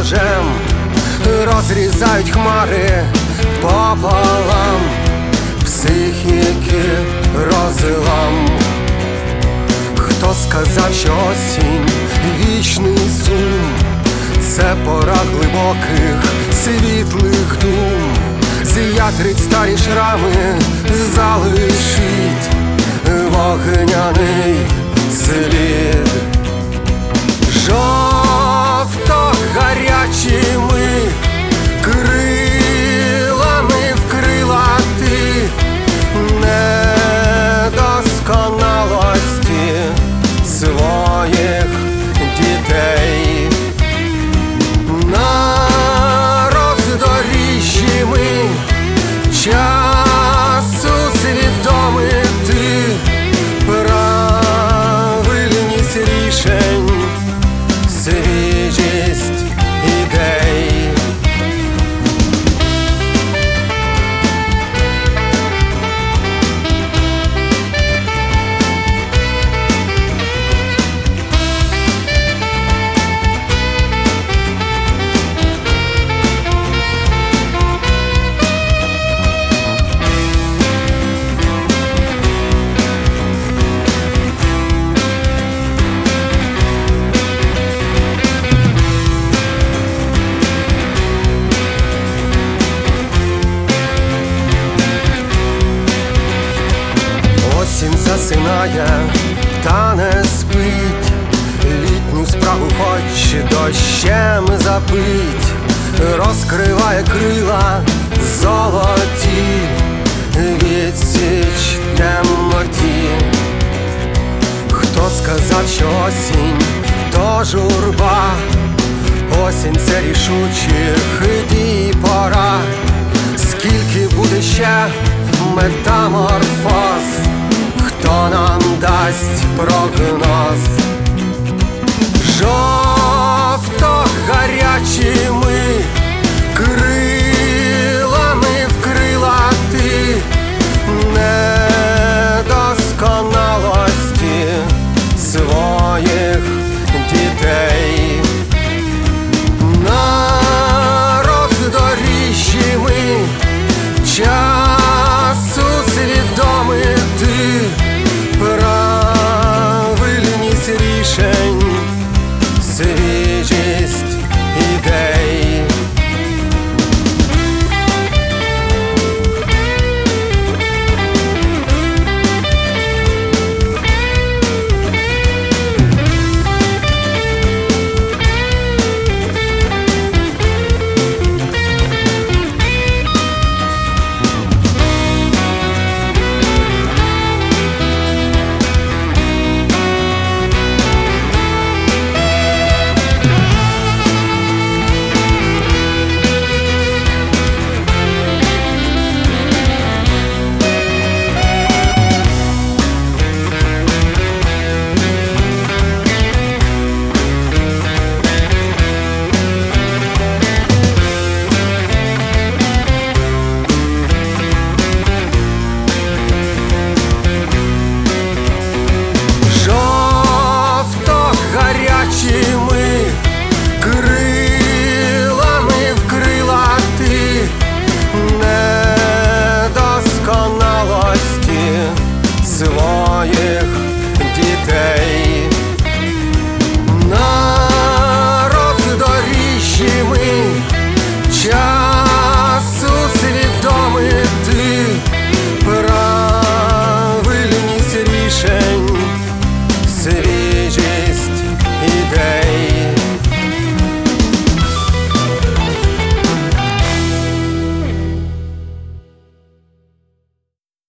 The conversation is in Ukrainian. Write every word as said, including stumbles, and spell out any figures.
ножем розрізають хмари пополам, психіки розлам. Хто сказав, що осінь вічний сум, це пора глибоких світлих дум. З'ятрить старі шрами, залишить вогняний слід. Жовто-гарячими крилами вкрила ти недосконалості своїх дітей. На роздоріжжі ми часу свідомити правильність рішень, свіжість ідей. Осінь засинає, та не спить, літню спрагу хоч дощем запить, розкриває крила золоті, відсіч темноті. Хто сказав, що осінь то журба, осінь це рішучих дій пора. Скільки буде ще метаморфоз, хто нам дасть прогноз? Жовто-гарячими